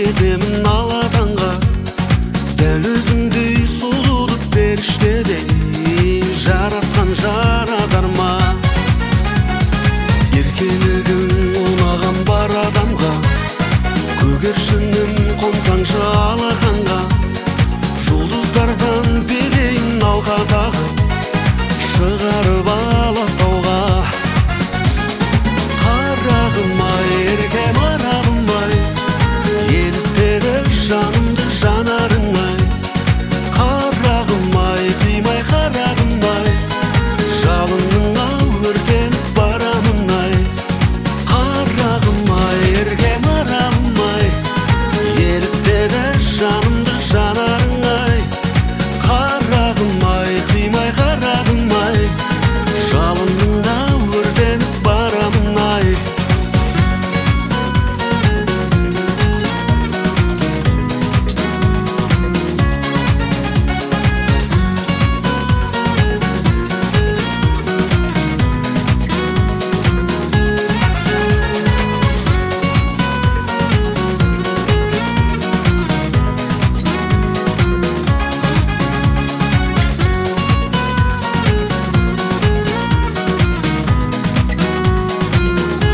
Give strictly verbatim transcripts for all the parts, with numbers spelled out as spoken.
кетемін аладанға, дәл өзіңдей сұлуды періштедей жаратқан жаратар ма? Еркелігің ұнаған бар адамға, көгершінім қонсаңшы алақанға, жұлдыздардан берейін алқадағы, шығарып алатауға. Қарағым-ай, еркем арағым-ай, еліктеді жанымды жанарың-ай. Қарағым-ай, қимай қарағым-ай, жалыныңа өртеніп барамын-ай. Қарағым-ай, еркем арағым-ай, еліктеді жанымды жанарың-ай. Қарағым-ай, қимай қарағым-ай, жалыныңа өртеніп барамын-ай.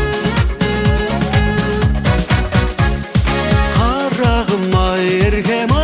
Қарағым-ай, еркем